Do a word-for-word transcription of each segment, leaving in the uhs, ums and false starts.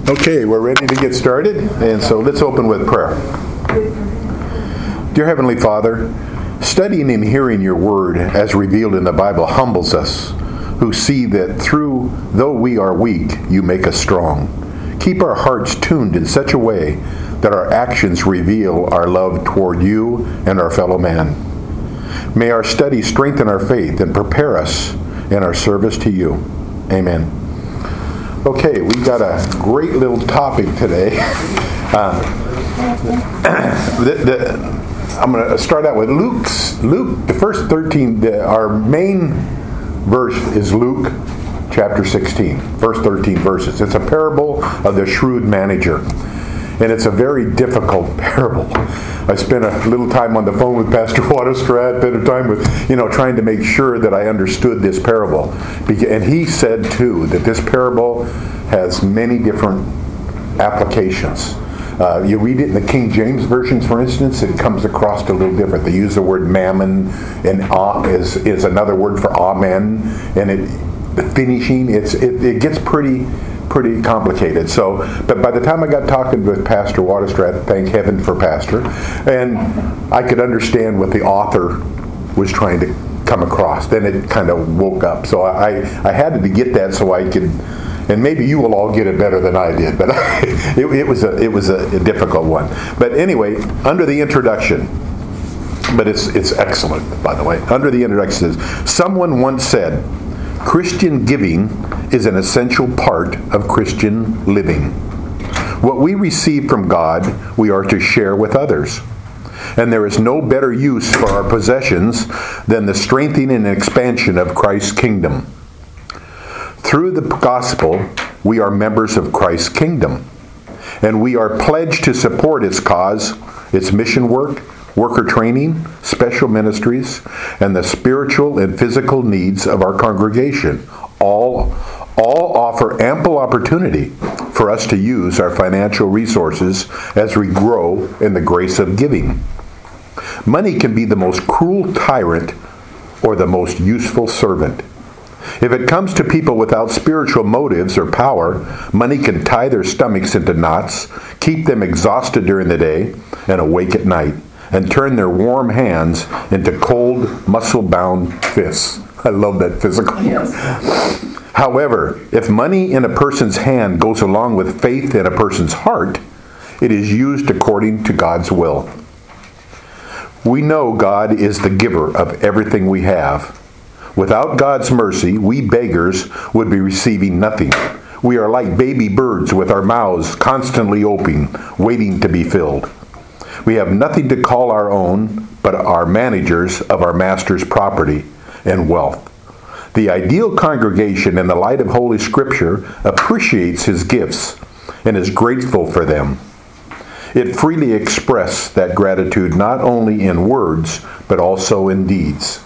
Okay, we're ready to get started, and so let's open with prayer. Dear Heavenly Father, studying and hearing your word as revealed in the Bible humbles us, who see that through, though we are weak, you make us strong. Keep our hearts tuned in such a way that our actions reveal our love toward you and our fellow man. May our study strengthen our faith and prepare us in our service to you. Amen. Okay, we've got a great little topic today. Uh, the, the, I'm going to start out with Luke's, Luke, the first thirteen, the, our main verse is Luke chapter sixteen, first thirteen verses. It's a parable of the shrewd manager. And it's a very difficult parable. I spent a little time on the phone with Pastor Waterstrat, spent a time with, you know, trying to make sure that I understood this parable. And he said, too, that this parable has many different applications. Uh, you read it in the King James versions, for instance, it comes across a little different. They use the word mammon, and ah is, is another word for amen. And it, the finishing, it's, it, it gets pretty... pretty complicated. So, but by the time I got talking with Pastor Waterstrat, thank heaven for Pastor, and I could understand what the author was trying to come across, then it kind of woke up. So I, I had to get that so I could, and maybe you will all get it better than I did, but it, it was a it was a, a difficult one. But anyway, under the introduction, but it's it's excellent, by the way. Under the introduction says, someone once said, Christian giving is an essential part of Christian living. What we receive from God, we are to share with others. And there is no better use for our possessions than the strengthening and expansion of Christ's kingdom. Through the gospel, we are members of Christ's kingdom. And we are pledged to support its cause, its mission work, worker training, special ministries, and the spiritual and physical needs of our congregation. All, all offer ample opportunity for us to use our financial resources as we grow in the grace of giving. Money can be the most cruel tyrant or the most useful servant. If it comes to people without spiritual motives or power, money can tie their stomachs into knots, keep them exhausted during the day and awake at night, and turn their warm hands into cold, muscle-bound fists. I love that physical. Yes. However, if money in a person's hand goes along with faith in a person's heart, it is used according to God's will. We know God is the giver of everything we have. Without God's mercy, we beggars would be receiving nothing. We are like baby birds with our mouths constantly open, waiting to be filled. We have nothing to call our own, but are managers of our Master's property and wealth. The ideal congregation in the light of Holy Scripture appreciates his gifts and is grateful for them. It freely expresses that gratitude not only in words, but also in deeds.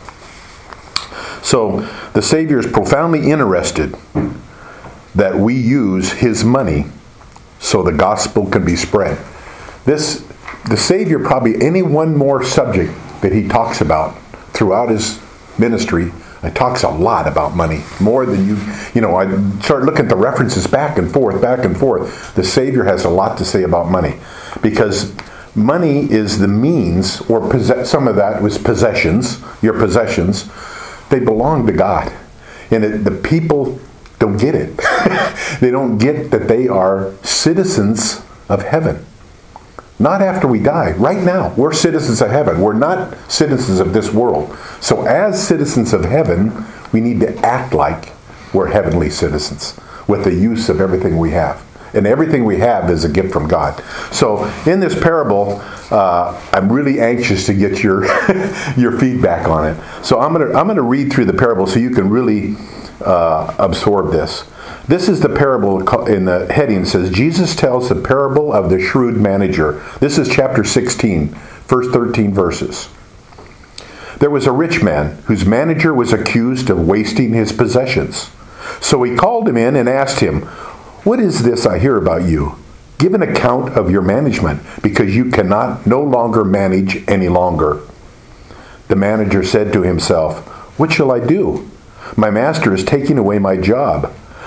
So, the Savior is profoundly interested that we use his money so the gospel can be spread. This The Savior, probably any one more subject that he talks about throughout his ministry, he talks a lot about money. More than you, you know, I start looking at the references back and forth, back and forth. The Savior has a lot to say about money. Because money is the means, or possess, some of that was possessions, your possessions, they belong to God. And it, the people don't get it. They don't get that they are citizens of heaven. Not after we die. Right now, we're citizens of heaven. We're not citizens of this world. So as citizens of heaven, we need to act like we're heavenly citizens with the use of everything we have. And everything we have is a gift from God. So in this parable, uh, I'm really anxious to get your your feedback on it. So I'm going to I'm going to read through the parable so you can really uh, absorb this. This is the parable in the heading. It says, Jesus tells the parable of the shrewd manager. This is chapter sixteen, first thirteen verses. There was a rich man whose manager was accused of wasting his possessions. So he called him in and asked him, "What is this I hear about you? Give an account of your management, because you cannot no longer manage any longer." The manager said to himself, "What shall I do? My master is taking away my job.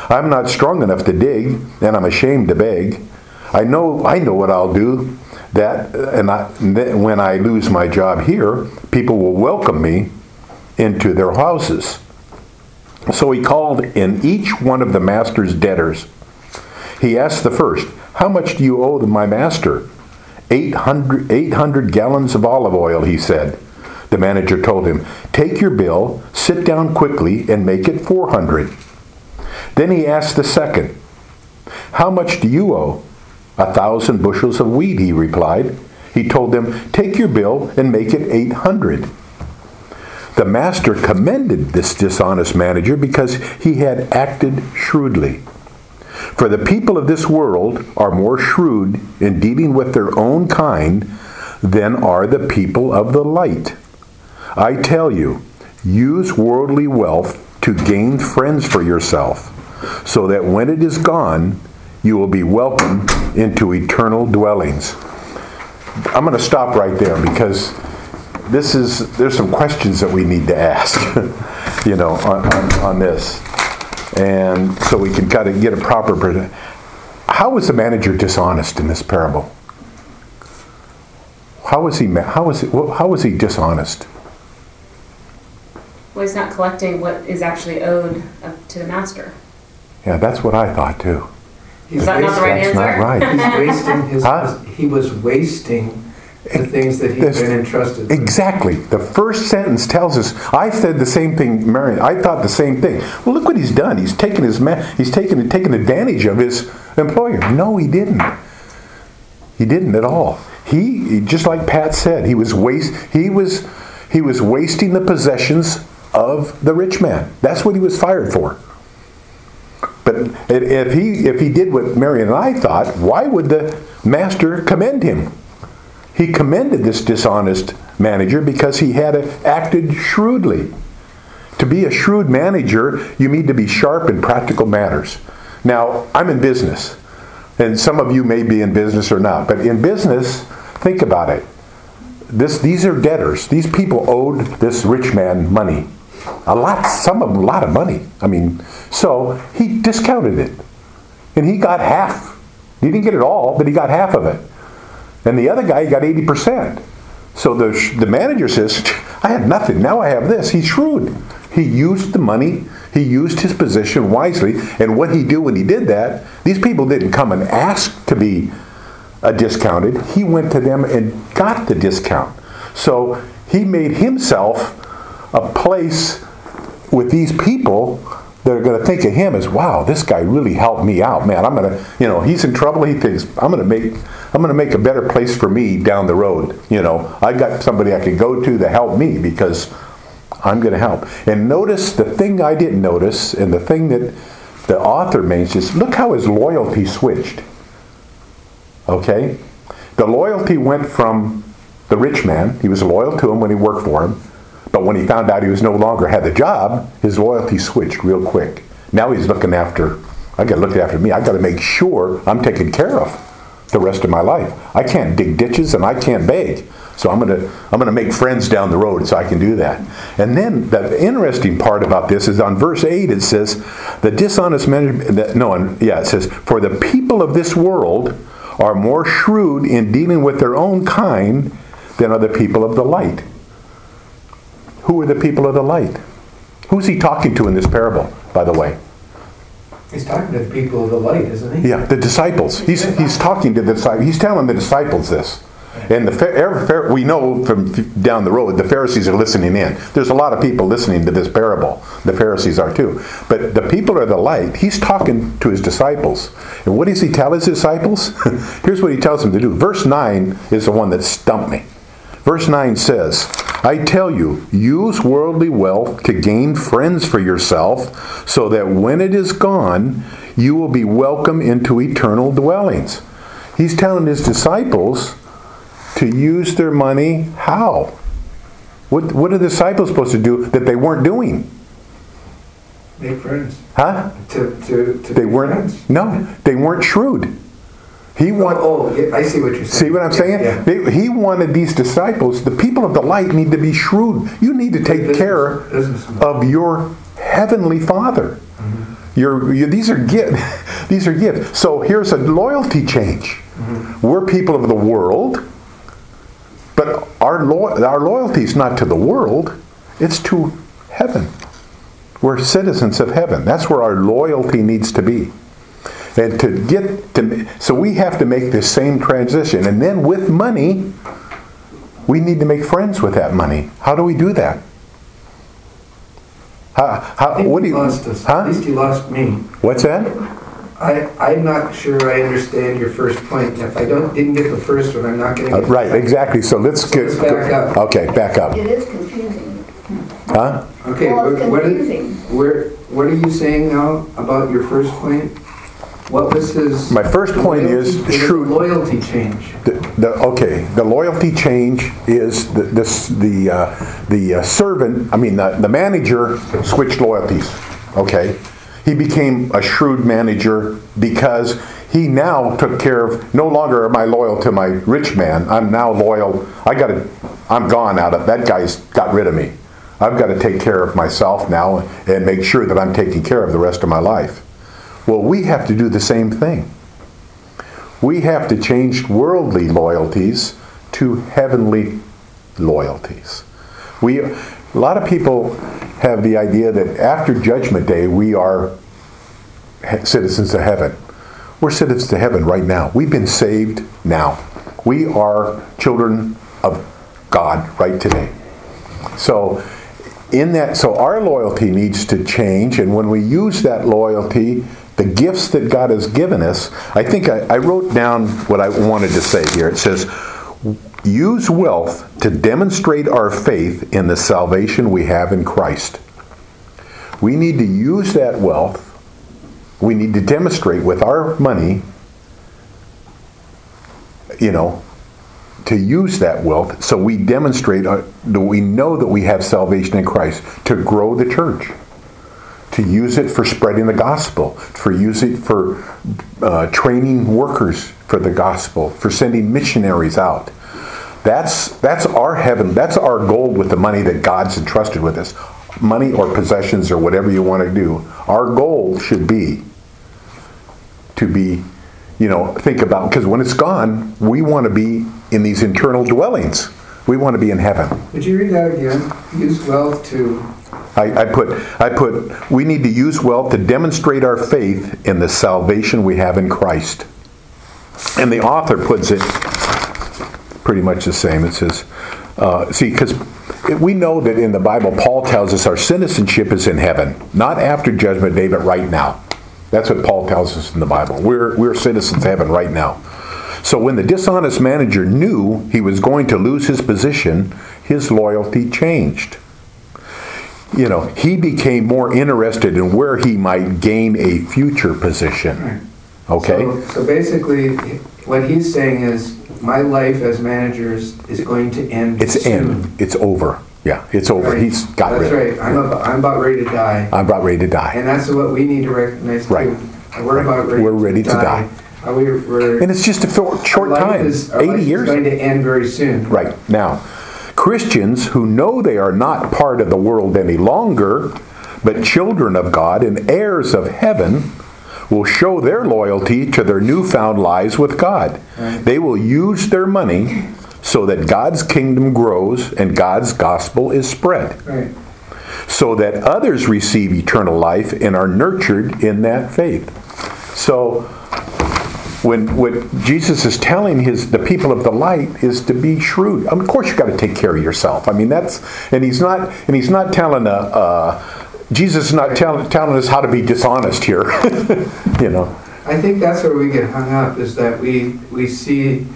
I'm not strong enough to dig, and I'm ashamed to beg. I know I know what I'll do. That and I, when I lose my job here, people will welcome me into their houses. So he called in each one of the master's debtors. He asked the first, "How much do you owe my master?" eight hundred, eight hundred gallons of olive oil, he said. The manager told him, "Take your bill, sit down quickly, and make it four hundred. Then he asked the second, "How much do you owe?" "A thousand bushels of wheat," he replied. He told them, "Take your bill and make it eight hundred. The master commended this dishonest manager because he had acted shrewdly. For the people of this world are more shrewd in dealing with their own kind than are the people of the light. I tell you, use worldly wealth to gain friends for yourself, so that when it is gone, you will be welcomed into eternal dwellings." I'm going to stop right there because this is there's some questions that we need to ask, you know, on, on, on this, and so we can kind of get a proper. How was the manager dishonest in this parable? How was he? How was he? How was he dishonest? Well, he's not collecting what is actually owed to the master. Yeah, that's what I thought too. He's is that not the right That's answer? not right. He's wasting his. Huh? He was wasting the things that he's This- been entrusted with. Exactly. The first sentence tells us. I said the same thing, Marion. I thought the same thing. Well, look what he's done. He's taken his ma- He's taken taken advantage of his employer. No, he didn't. He didn't at all. He, he just like Pat said, he was waste. He was he was wasting the possessions of the rich man. That's what he was fired for. But if he if he did what Marion and I thought, why would the master commend him? He commended this dishonest manager because he had acted shrewdly. To be a shrewd manager, you need to be sharp in practical matters. Now, I'm in business, and some of you may be in business or not, but in business, think about it. This, these are debtors. These people owed this rich man money. A lot, some of them, a lot of money. I mean, so he discounted it. And he got half. He didn't get it all, but he got half of it. And the other guy got eighty percent. So the, the manager says, I had nothing, now I have this. He's shrewd. He used the money. He used his position wisely. And what he did when he did that, these people didn't come and ask to be uh, discounted. He went to them and got the discount. So he made himself a place with these people that are going to think of him as, wow, this guy really helped me out, man. I'm going to, you know, he's in trouble. He thinks I'm going to make, I'm going to make a better place for me down the road. You know, I got somebody I could go to to help me because I'm going to help. And notice the thing I didn't notice, and the thing that the author makes is, look how his loyalty switched. Okay, the loyalty went from the rich man. He was loyal to him when he worked for him. But when he found out he was no longer had the job, his loyalty switched real quick. Now he's looking after, I got to look after me. I got to make sure I'm taken care of the rest of my life. I can't dig ditches and I can't beg. So I'm going to I'm going to make friends down the road so I can do that. And then the interesting part about this is on verse eight it says, the dishonest man, no, yeah, it says, for the people of this world are more shrewd in dealing with their own kind than are the people of the light. Who are the people of the light? Who's he talking to in this parable, by the way? He's talking to the people of the light, isn't he? Yeah, the disciples. He's he's talking to the disciples. He's telling the disciples this. And the we know from down the road, the Pharisees are listening in. There's a lot of people listening to this parable. The Pharisees are too. But the people are the light. He's talking to his disciples. And what does he tell his disciples? Here's what he tells them to do. Verse nine is the one that stumped me. Verse nine says, I tell you, use worldly wealth to gain friends for yourself, so that when it is gone, you will be welcome into eternal dwellings. He's telling his disciples to use their money how? What, what are the disciples supposed to do that they weren't doing? Make friends. Huh? To, to, to They weren't, friends. no, they weren't shrewd. He want, Oh, oh, yeah, I see what you're saying. See what I'm saying? Yeah. They, he wanted these disciples, the people of the light need to be shrewd. You need to take Business- care businessmen. of your heavenly Father. Mm-hmm. You're, you, these are gifts. These are gifts. So here's a loyalty change. Mm-hmm. We're people of the world, but our lo- our loyalty is not to the world; it's to heaven. We're citizens of heaven. That's where our loyalty needs to be. And to get to, so we have to make this same transition. And then with money, we need to make friends with that money. How do we do that? How, how, I think what do you you, lost us. huh? At least you lost me. What's that? I, I'm not sure I understand your first point. If I don't didn't get the first one, I'm not going to Uh, get right, the second. exactly. So let's So get. let's back up. Okay, back up. It is confusing. Huh? Okay, Well, it's what, what, is, confusing. where, what are you saying now about your first point? What was his... My first point is loyalty- shrewd- loyalty change. The, the, okay, the loyalty change is the this, the uh, the uh, servant. I mean, the, the manager switched loyalties. Okay, he became a shrewd manager because he now took care of. No longer am I loyal to my rich man. I'm now loyal. I got to. I'm gone out of that guy's got rid of me. I've got to take care of myself now and make sure that I'm taking care of the rest of my life. Well, we have to do the same thing. We have to change worldly loyalties to heavenly loyalties. We, a lot of people have the idea that after Judgment Day, we are citizens of heaven. We're citizens of heaven right now. We've been saved now. We are children of God right today. So, in that, so our loyalty needs to change, and when we use that loyalty, the gifts that God has given us, I think I, I wrote down what I wanted to say here. It says, use wealth to demonstrate our faith in the salvation we have in Christ. We need to use that wealth. We need to demonstrate with our money, you know, to use that wealth so we demonstrate uh, that we know that we have salvation in Christ, to grow the church, to use it for spreading the gospel, for use it for uh, training workers for the gospel, for sending missionaries out. That's that's our heaven. That's our goal with the money that God's entrusted with us. Money or possessions or whatever you want to do. Our goal should be to be, you know, think about, because when it's gone, we want to be in these eternal dwellings. We want to be in heaven. Would you read that again? Use wealth to... I, I put, I put, we need to use wealth to demonstrate our faith in the salvation we have in Christ. And the author puts it pretty much the same. It says, uh, see, because we know that in the Bible, Paul tells us our citizenship is in heaven, not after Judgment Day, but right now. That's what Paul tells us in the Bible. We're, we're citizens of heaven right now. So when the dishonest manager knew he was going to lose his position, his loyalty changed. You know, he became more interested in where he might gain a future position. Right. Okay? So, so basically, what he's saying is, my life as manager is, is going to end It's soon. end. It's over. Yeah, it's over. Right. He's got That's rid of right. I'm, about, I'm about ready to die. I'm about ready to die. And that's what we need to recognize too. Right. We're Right. about ready, We're ready to, to die. die. Uh, we're, we're, And it's just a short, short our life time. is, our life eighty is years. going to end very soon. Right. Now, Christians who know they are not part of the world any longer, but children of God and heirs of heaven, will show their loyalty to their newfound lives with God. Right. They will use their money so that God's kingdom grows and God's gospel is spread, Right. so that others receive eternal life and are nurtured in that faith. So, when what Jesus is telling his the people of the light is to be shrewd. Of course, you got to take care of yourself. I mean, that's and he's not and he's not telling a. a Jesus is not tell, telling us how to be dishonest here. You know. I think that's where we get hung up, is that we we see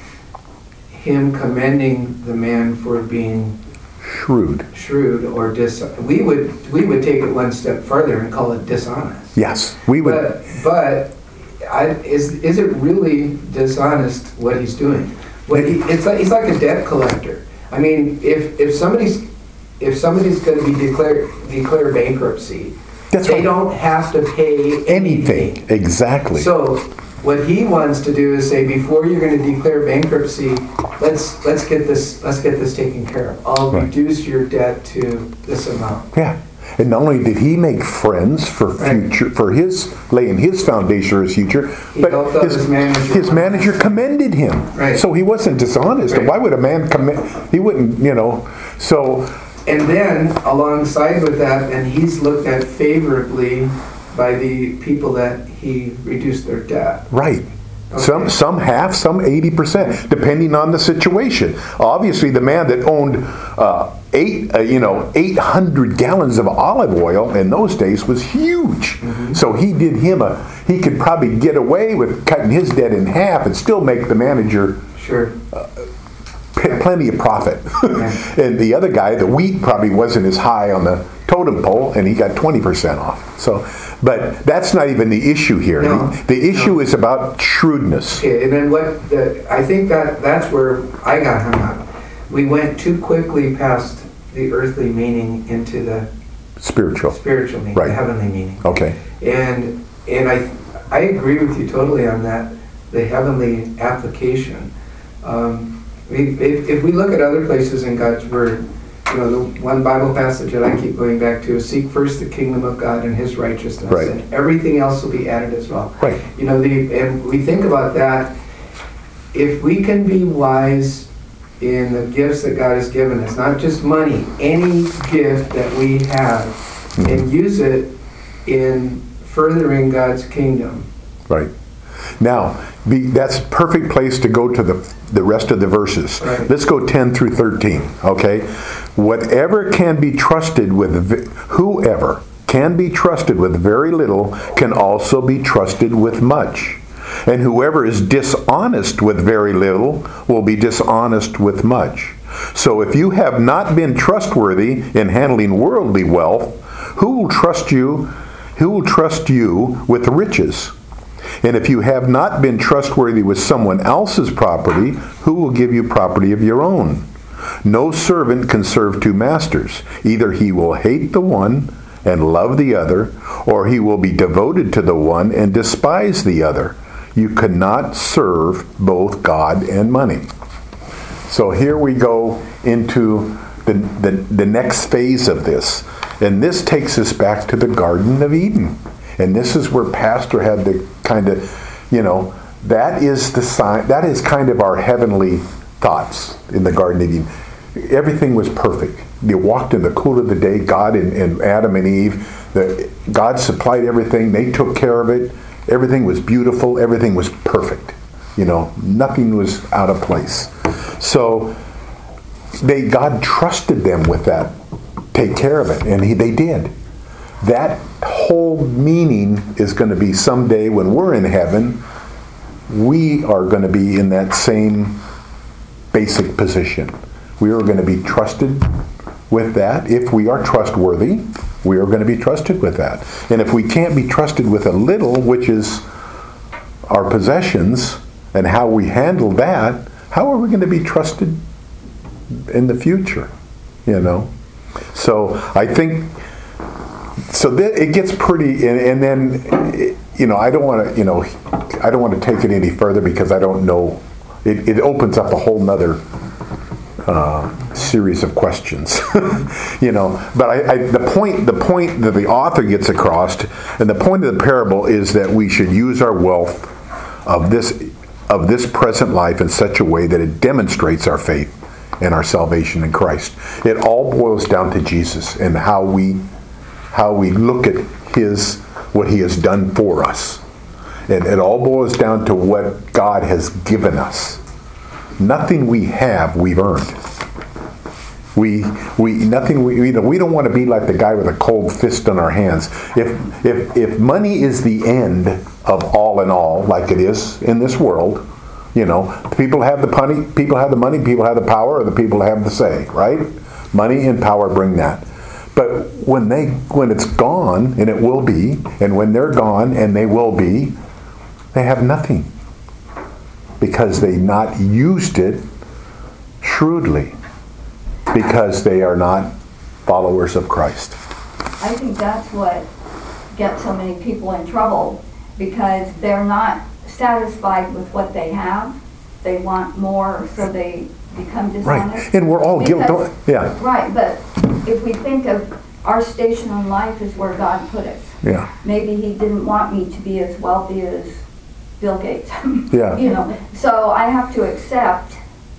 him commending the man for being Shrewd. shrewd or dis. We would we would take it one step further and call it dishonest. Yes, we would. But but I, is is it really dishonest what he's doing? What he, it's like he's like a debt collector. I mean, if if somebody's if somebody's going to be declared declare bankruptcy, That's they right. don't have to pay anything. Anything. Exactly. So what he wants to do is say, before you're going to declare bankruptcy, let's let's get this let's get this taken care of. I'll Right. reduce your debt to this amount. Yeah. And not only did he make friends for future, for his laying his foundation for his future, He but helped out his, his manager. his manager commended him. Right. So he wasn't dishonest. Right. Why would a man commend? He wouldn't, you know. So And then alongside with that, and he's looked at favorably by the people that he reduced their debt. right. Okay. Some some half, some eighty percent, depending on the situation. Obviously, the man that owned uh, eight, uh, you know, eight hundred gallons of olive oil in those days was huge. Mm-hmm. So he did him a. He could probably get away with cutting his debt in half and still make the manager Sure. p- plenty of profit. Yeah. And the other guy, the wheat probably wasn't as high on the totem pole, and he got twenty percent off. So, but that's not even the issue here. No. The, the issue No. is about shrewdness. Okay, and then what, the, I think that that's where I got hung up. We went too quickly past the earthly meaning into the Spiritual. spiritual meaning, Right. the heavenly meaning. Okay. And and I I agree with you totally on that, the heavenly application. Um, we, if, if we look at other places in God's Word, you know, the one Bible passage that I keep going back to is seek first the kingdom of God and His righteousness, Right. and everything else will be added as well. Right. You know, the and we think about that. If we can be wise in the gifts that God has given us, not just money, any gift that we have, and use it in furthering God's kingdom. Right. Now, be, that's a perfect place to go to the the rest of the verses. Right. Let's go ten through thirteen, okay? Whatever can be trusted with, v- whoever can be trusted with very little can also be trusted with much. And whoever is dishonest with very little will be dishonest with much. So if you have not been trustworthy in handling worldly wealth, who will trust you? Who will trust you with riches? And if you have not been trustworthy with someone else's property, who will give you property of your own? No servant can serve two masters. Either he will hate the one and love the other, or he will be devoted to the one and despise the other. You cannot serve both God and money. So here we go into the, the, the next phase of this. And this takes us back to the Garden of Eden. And this is where Pastor had the kind of, you know, that is the sign, that is kind of our heavenly thoughts in the Garden of Eden. Everything was perfect. You walked in the cool of the day, God and, and Adam and Eve. The, God supplied everything. They took care of it. Everything was beautiful. Everything was perfect. You know, nothing was out of place. So they God trusted them with that. Take care of it. And he, they did. That whole meaning is going to be someday when we're in heaven, we are going to be in that same basic position. We are going to be trusted with that. If we are trustworthy, we are going to be trusted with that. And if we can't be trusted with a little, which is our possessions, and how we handle that, how are we going to be trusted in the future? You know? So I think, so th- it gets pretty, and, and then, you know, I don't want to, you know, I don't want to take it any further because I don't know, it, it opens up a whole nother uh, series of questions, you know. But I, I, the point, the point that the author gets across, and the point of the parable is that we should use our wealth of this of this present life in such a way that it demonstrates our faith and our salvation in Christ. It all boils down to Jesus and how we how we look at his what he has done for us. And it all boils down to what God has given us. Nothing we have, we've earned. We, we, nothing we, you know, we don't want to be like the guy with a cold fist on our hands. If, if, if money is the end of all in all, like it is in this world, you know, people have the money, people have the money, people have the power, or the people have the say, right? Money and power bring that. But when they, when it's gone, and it will be, and when they're gone, and they will be, they have nothing. Because they not used it shrewdly. Because they are not followers of Christ. I think that's what gets so many people in trouble, because they're not satisfied with what they have. They want more, so they become dishonest. Right. And we're all guilty. Because- Yeah. Right, but if we think of our station in life is where God put us. Yeah. Maybe he didn't want me to be as wealthy as Bill Gates. Yeah. You know, so I have to accept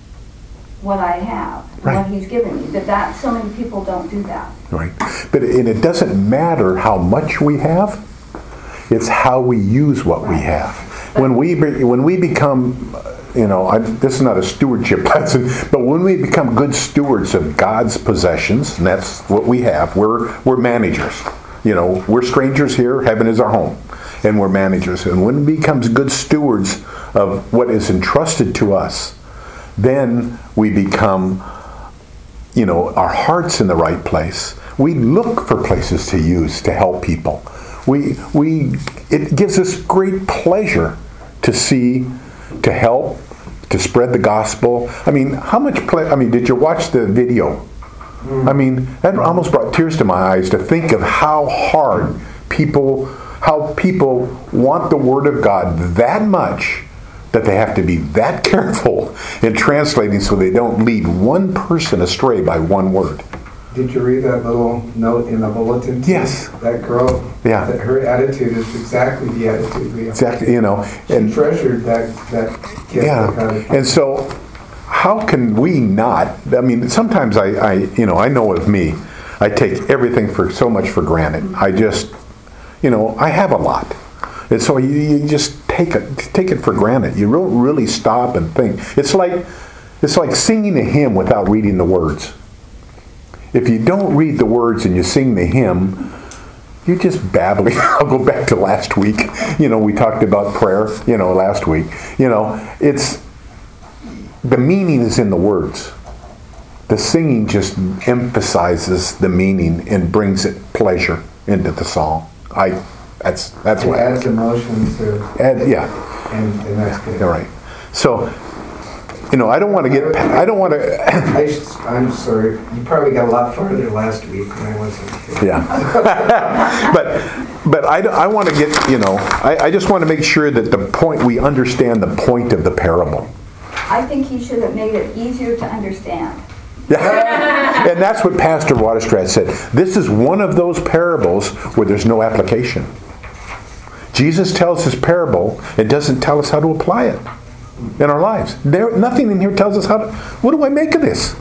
what I have, Right. what he's given me. But that, so many people don't do that. Right. But and it doesn't matter how much we have. It's how we use what we have. When we be- when we become, you know, I, this is not a stewardship lesson, but when we become good stewards of God's possessions, and that's what we have, we're we're managers. You know, we're strangers here. Heaven is our home, and we're managers. And when we become good stewards of what is entrusted to us, then we become, you know, our heart's in the right place. We look for places to use to help people. We, we, it gives us great pleasure to see, to help, to spread the gospel. I mean, how much ple- I mean, did you watch the video? I mean, that almost brought tears to my eyes to think of how hard people, how people want the Word of God that much that they have to be that careful in translating so they don't lead one person astray by one word. Did you read that little note in the bulletin? Yes. That girl, Yeah. that her attitude is exactly the attitude we have. Exactly, you know. She And treasured that, that gift that God yeah, had. and so how can we not? I mean, sometimes I, I, you know, I know of me, I take everything for so much for granted. I just, you know, I have a lot, and so you, you just take it, take it for granted. You don't really stop and think. It's like, it's like singing a hymn without reading the words. If you don't read the words and you sing the hymn, you're just babbling. I'll go back to last week. You know, we talked about prayer, you know, last week. You know, it's, the meaning is in the words. The singing just emphasizes the meaning and brings it pleasure into the song. I, that's, that's It what, adds emotion to, add, yeah, and, and that's good. all right. So, you know, I don't want to get, I don't want to, I, s- I'm sorry, you probably got a lot farther last week than I wasn't. here. yeah. but, but I, I want to get, you know, I, I just want to make sure that the point, we understand the point of the parable. I think he should have made it easier to understand. And that's what Pastor Waterstrat said. This is one of those parables where there's no application. Jesus tells his parable and doesn't tell us how to apply it in our lives. There, nothing in here tells us how to, what do I make of this?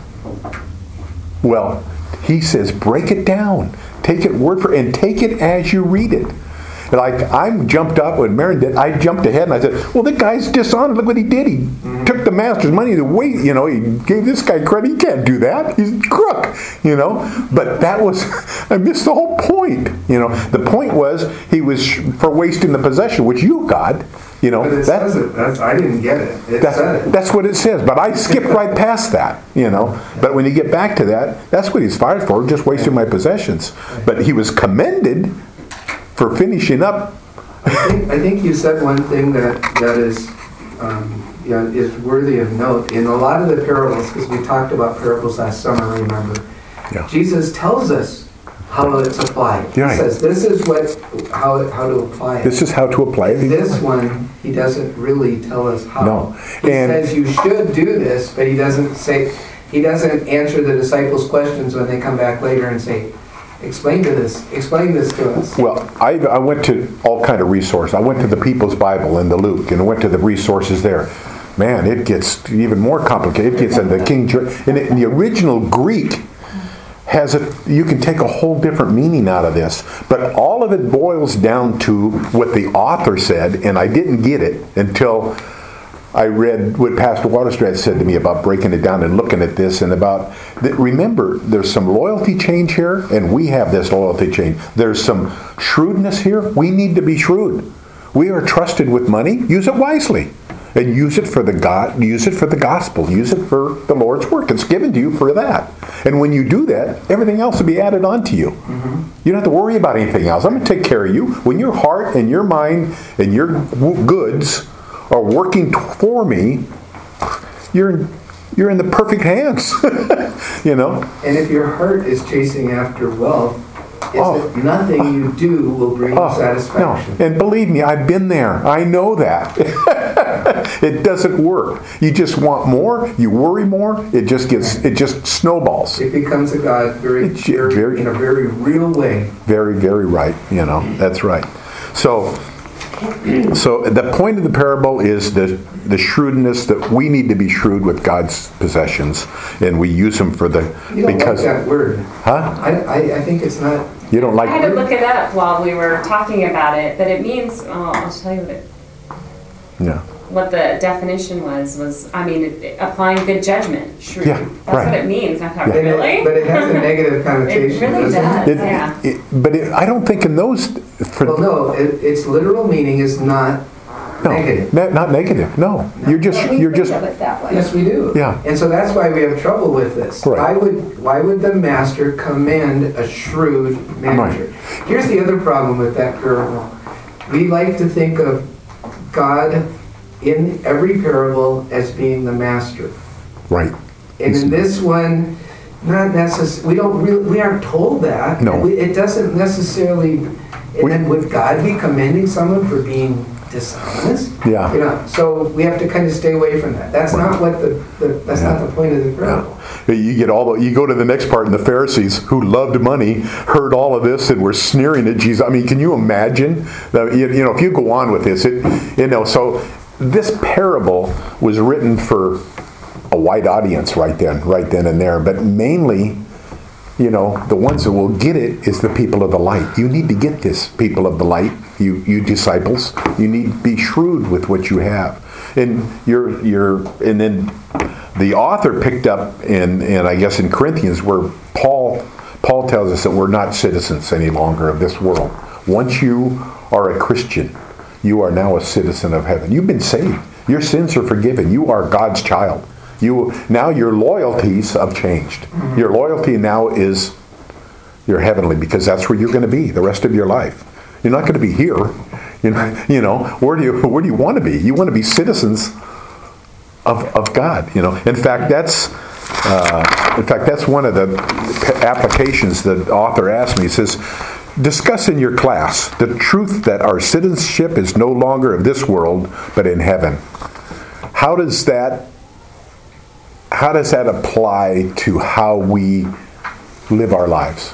Well, he says, break it down. Take it word for, and take it as you read it. Like, I jumped up when Marion did, I jumped ahead and I said, well, the guy's dishonest. Look what he did. He mm-hmm. took the master's money to wait, you know, he gave this guy credit. He can't do that. He's a crook, you know. But that was, I missed the whole point, you know. The point was he was for wasting the possession, which you got, you know. But it that, says it. That's, I didn't get it. It that's, said it. that's what it says. But I skipped right past that, you know. But when you get back to that, that's what he's fired for, just wasting my possessions. But he was commended for finishing up. I think, I think you said one thing that, that is, um, you know, is worthy of note. In a lot of the parables, because we talked about parables last summer, remember, Yeah. Jesus tells us how it's applied. He Right. says, this is what, how, how to apply it. This is how to apply it. This one, he doesn't really tell us how. No. He And- says you should do this, but he doesn't say, he doesn't answer the disciples' questions when they come back later and say, explain to this, explain this to us. Well, I, I went to all kind of resources. I went to the People's Bible and the Luke, and I went to the resources there. Man, it gets even more complicated. It gets in the King James, and in the original Greek has a. You can take a whole different meaning out of this, but all of it boils down to what the author said, and I didn't get it until I read what Pastor Waterstrat said to me about breaking it down and looking at this and about, remember, there's some loyalty change here, and we have this loyalty change. There's some shrewdness here. We need to be shrewd. We are trusted with money. Use it wisely. And use it for the God, use it for the gospel. Use it for the Lord's work. It's given to you for that. And when you do that, everything else will be added on to you. Mm-hmm. You don't have to worry about anything else. I'm going to take care of you. When your heart and your mind and your goods are working for me, you're you're in the perfect hands. You know. And if your heart is chasing after wealth, is Oh. that nothing you do will bring Oh, satisfaction. no. And believe me, I've been there. I know that. It doesn't work. You just want more. You worry more. It just gets. It just snowballs. It becomes a God very, It's very, very- in a very real way. Very, very right. You know, that's right. So, so the point of the parable is the the shrewdness that we need to be shrewd with God's possessions, and we use them for the You don't because. like that word. Huh? I, I, I think it's not. You don't I had like? to look it up while we were talking about it, but it means, oh, I'll tell you what it, Yeah. what the definition was, was, I mean, it- applying good judgment, shrewd. Yeah, That's right. what it means. I thought, Yeah. And it- really? But it has a negative connotation. It really doesn't does. It- Yeah. it- but it, I don't think in those. For, Well, no, it, its literal meaning is not no, negative. ne- not negative. No, you're just But we you're think just of it that way. Yes, we do. Yeah. And so that's why we have trouble with this. Right. Why would why would the master commend a shrewd manager? Here's the other problem with that parable. We like to think of God in every parable as being the master. right. And in this one, not necess, we don't really, we aren't told that. No. We- It doesn't necessarily, and We- then would God be commending someone for being dishonest? Yeah. You know, so we have to kind of stay away from that. That's not what the, the that's not Yeah. the point of the Yeah. parable. You get all the, you go to the next part, and the Pharisees who loved money heard all of this and were sneering at Jesus. I mean, can you imagine? That, you you know, if you go on with this, it, you know, so this parable was written for a wide audience right then, right then and there, but mainly, you know, the ones that will get it is the people of the light. You need to get this, people of the light, you you disciples. You need to be shrewd with what you have. And you're you're and then the author picked up in and I guess in Corinthians where Paul Paul tells us that we're not citizens any longer of this world. Once you are a Christian, you are now a citizen of heaven. You've been saved. Your sins are forgiven. You are God's child. You now your loyalties have changed. Your loyalty now is your heavenly, because that's where you're going to be the rest of your life. You're not going to be here. You know, you know where do you where do you want to be? You want to be citizens of, of God. You know, in fact, that's uh, in fact that's one of the applications the author asked me. He says, discuss in your class the truth that our citizenship is no longer of this world, but in heaven. How does that how does that apply to how we live our lives?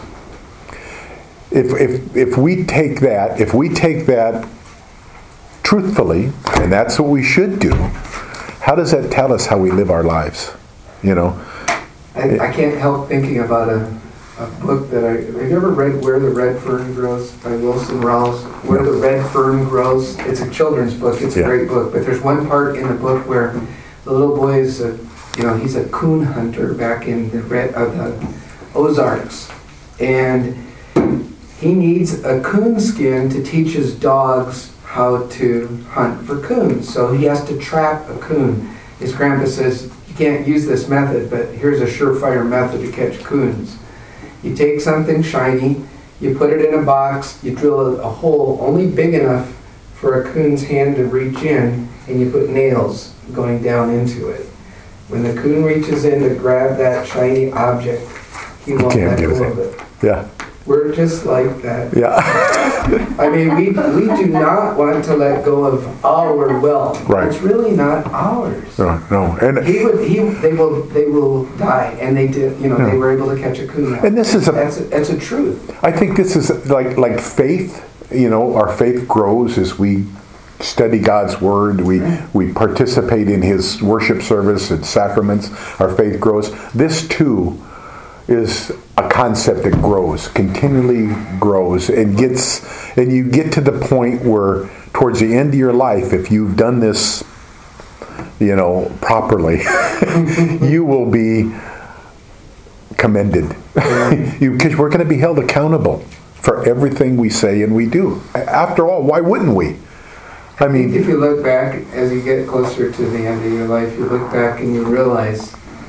If, if, if we take that, if we take that truthfully, and that's what we should do, how does that tell us how we live our lives? You know? I, I can't help thinking about a, a book that I, have you ever read Where the Red Fern Grows by Wilson Rawls? Where the Red Fern Grows. It's a children's book. It's a Yeah. great book. But there's one part in the book where the little boy is a, you know, he's a coon hunter back in the red, uh, the Ozarks. And he needs a coon skin to teach his dogs how to hunt for coons. So he has to trap a coon. His grandpa says, you can't use this method, but here's a surefire method to catch coons. You take something shiny, you put it in a box, you drill a, a hole only big enough for a coon's hand to reach in, and you put nails going down into it. When the coon reaches in to grab that shiny object, he won't Can't let get go it. of it. Yeah. We're just like that. Yeah. I mean, we, we do not want to let go of our wealth. Right. It's really not ours. No, no. And He would, he, they will, they will die, and they did, you know, they Yeah. were able to catch a coon. And this is a- That's, a- that's a truth. I think this is like like faith. You know, our faith grows as we study God's Word. We we participate in His worship service and sacraments. Our faith grows. This too is a concept that grows, continually grows, and gets. And you get to the point where, towards the end of your life, if you've done this, you know, properly, you will be commended, because we're going to be held accountable for everything we say and we do. After all, why wouldn't we? I I think mean, if you look back, as you get closer to the end of your life, you look back and you realize,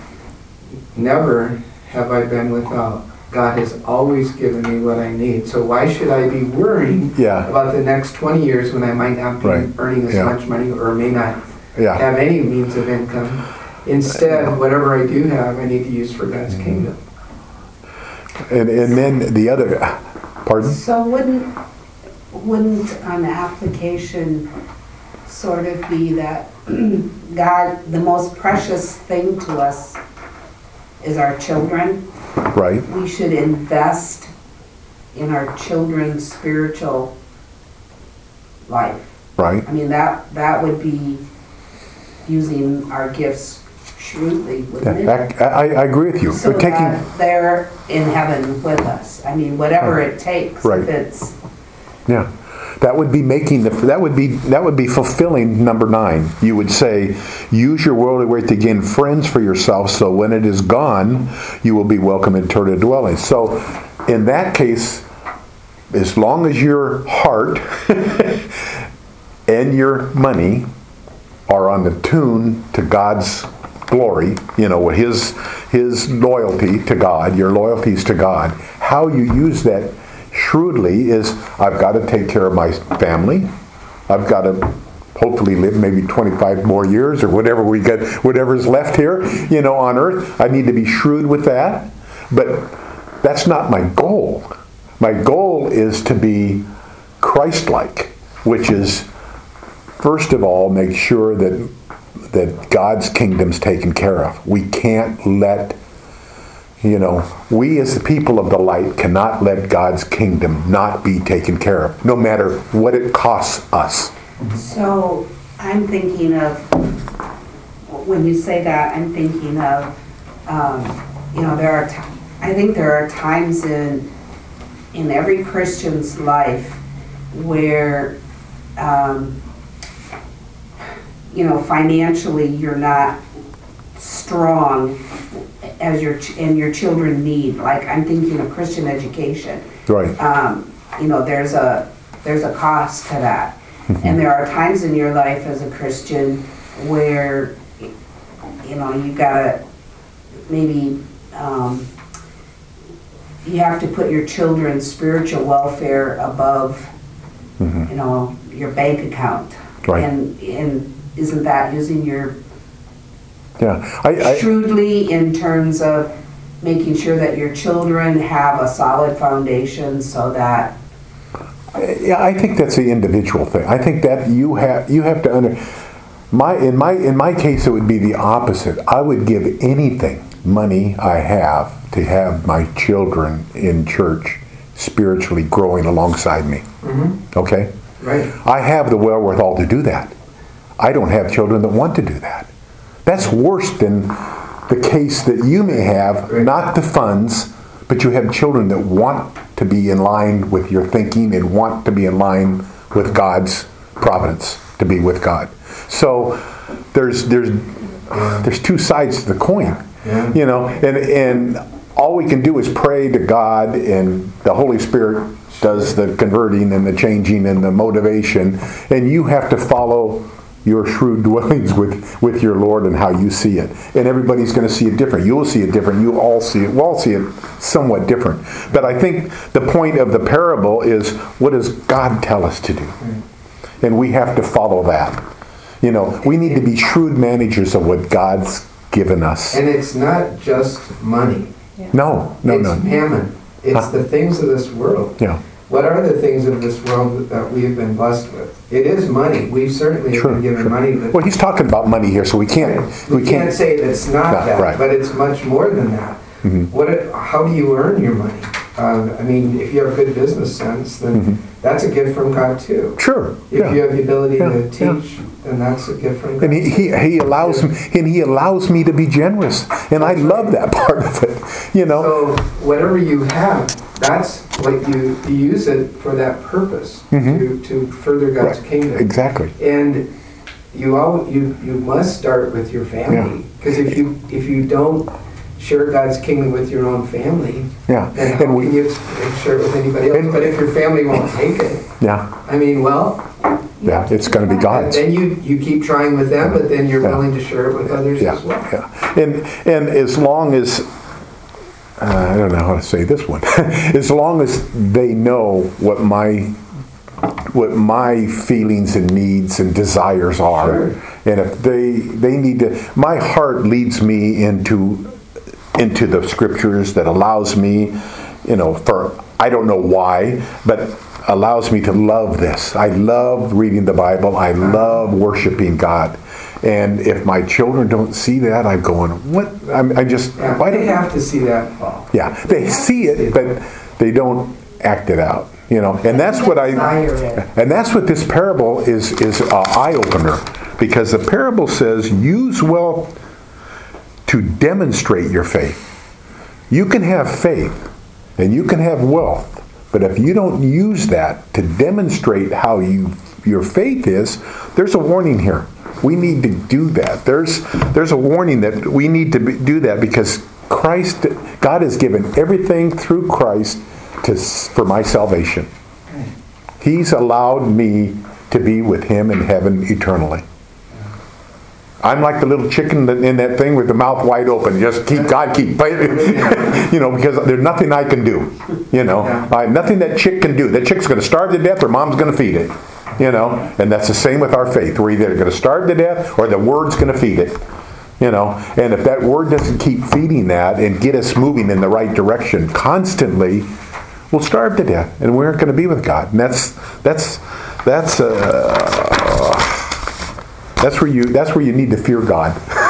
never have I been without. God has always given me what I need. So why should I be worrying Yeah. about the next twenty years when I might not be Right. earning as Yeah. much money or may not yeah, have any means of income? Instead, whatever I do have, I need to use for God's Mm-hmm. kingdom. and and then the other, Pardon? So wouldn't, wouldn't an application sort of be that God, the most precious thing to us is our children? Right. We should invest in our children's spiritual life. Right. I mean, that, that would be using our gifts shrewdly, wouldn't it? I, I, I agree with you. So We're taking, that they're in heaven with us. I mean, whatever it takes. Right. If it's, yeah, that would be making the that would be that would be fulfilling number nine. You would say, use your worldly wealth to gain friends for yourself, so when it is gone, you will be welcome in eternal dwellings. So, in that case, as long as your heart and your money are on the tune to God's glory, you know, His His loyalty to God, your loyalties to God, how you use that shrewdly is, I've got to take care of my family. I've got to hopefully live maybe twenty-five more years or whatever we get, whatever's left here, you know, on earth. I need to be shrewd with that. But that's not my goal. My goal is to be Christ-like, which is, first of all, make sure that that God's kingdom's taken care of. We can't let, you know, we as the people of the light cannot let God's kingdom not be taken care of, no matter what it costs us. so I'm thinking of, when you say that, I'm thinking of, um, you know, there are, ti- I think there are times in, in every Christian's life where, um, you know, financially you're not strong as your ch- and your children need. Like, I'm thinking of Christian education. Right. Um, you know, there's a there's a cost to that, and there are times in your life as a Christian where, you know, you gotta maybe um, you have to put your children's spiritual welfare above, Mm-hmm. you know, your bank account. Right. And and isn't that using your Yeah. I, I, shrewdly in terms of making sure that your children have a solid foundation so that, yeah, I think that's the individual thing. I think that you have you have to under my in my in my case it would be the opposite. I would give anything, money I have, to have my children in church spiritually growing alongside me. Mm-hmm. Okay? Right. I have the wherewithal to do that. I don't have children that want to do that. That's worse than the case that you may have, Right. not the funds, but you have children that want to be in line with your thinking and want to be in line with God's providence, to be with God. So there's there's there's two sides to the coin. Yeah. You know, and and all we can do is pray to God, and the Holy Spirit does the converting and the changing and the motivation, and you have to follow your shrewd dwellings with, with your Lord and how you see it. And everybody's going to see it different. You'll see it different. You all see it. We'll all see it somewhat different. But I think the point of the parable is, what does God tell us to do? And we have to follow that. You know, we need to be shrewd managers of what God's given us. And it's not just money. No, no, it's no. mammon. It's Huh? the things of this world. Yeah. What are the things of this world that we have been blessed with? It is money. We certainly have Sure, been given sure. money, but Well, he's talking about money here, so we can't. we, We can't, can't. say that it's not No, that, right. but it's much more than that. Mhm. What? It, how do you earn your money? Uh, I mean, if you have good business sense, then Mhm. that's a gift from God too. Sure. If Yeah. you have the ability Yeah, to yeah. teach, then that's a gift from God. And he, he, he allows me, and he allows me to be generous, and I love that part of it. You know. So whatever you have, that's what you, you use it for that purpose, Mhm. to, to further God's Right. kingdom. Exactly. And you all you you must start with your family, because if you if you don't share God's kingdom with your own family, Yeah. then how And we. can you ex- share it with anybody else? And- But if your family won't take it, Yeah. I mean, well, Yeah. It's going to be God's. then you you keep trying with them, but then you're Yeah. willing to share it with others Yeah, as well. yeah. And and as long as uh, I don't know how to say this one, as long as they know what my what my feelings and needs and desires are, Sure. and if they they need to, my heart leads me into into the scriptures that allows me, you know, for I don't know why, but allows me to love this. I love reading the Bible. I love worshiping God. And if my children don't see that, I'm going, what? I'm, I just, Yeah, why they don't have to see that, Paul. Yeah, they see it, but they don't act it out. You know, and that's what I, and that's what this parable is, is an eye-opener. Because the parable says, use wealth to demonstrate your faith. You can have faith, and you can have wealth, but if you don't use that to demonstrate how you your faith is, there's a warning here. We need to do that. There's there's a warning that we need to be, do that because Christ, God has given everything through Christ to for my salvation. He's allowed me to be with Him in heaven eternally. I'm like the little chicken that, in that thing with the mouth wide open. Just keep, God, keep, you know, because there's nothing I can do. You know, I, nothing that chick can do. That chick's going to starve to death or mom's going to feed it. You know, and that's the same with our faith. We're either going to starve to death or the Word's going to feed it. You know, and if that Word doesn't keep feeding that and get us moving in the right direction constantly, we'll starve to death and we aren't going to be with God. And that's that's that's uh, that's where you that's where you need to fear God.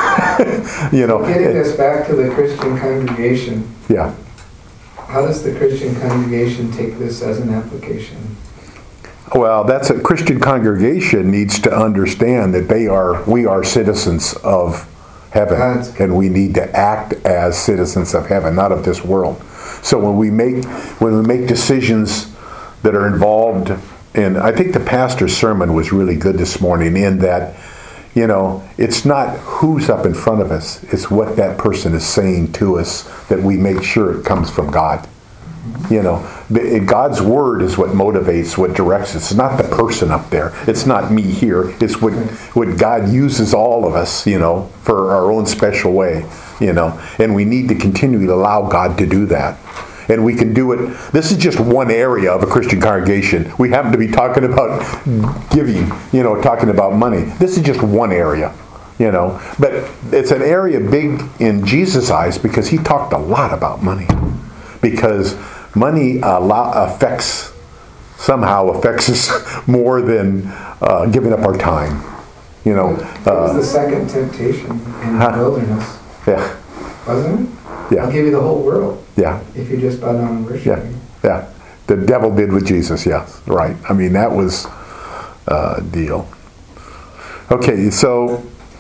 You know, getting this back to the Christian congregation. Yeah. How does the Christian congregation take this as an application? Well, that's a Christian congregation needs to understand that they are we are citizens of heaven, God's. And we need to act as citizens of heaven, not of this world. So when we make when we make decisions that are involved in, I think the pastor's sermon was really good this morning in that, you know, it's not who's up in front of us, it's what that person is saying to us that we make sure it comes from God. You know, God's Word is what motivates, what directs us. It's not the person up there. It's not me here. It's what what God uses all of us, you know, for our own special way, you know. And we need to continually allow God to do that. And we can do it. This is just one area of a Christian congregation. We happen to be talking about giving, you know, talking about money. This is just one area, you know. But it's an area big in Jesus' eyes because He talked a lot about money. Because money allow, affects, somehow affects us more than uh, giving up our time. You know. It was the second temptation in huh? the wilderness. Yeah. Wasn't it? Yeah. I'll give you the whole world. Yeah. If you just bow down and worship Yeah. me. Yeah. The devil did with Jesus, yes. Right. I mean, that was a deal. Okay, so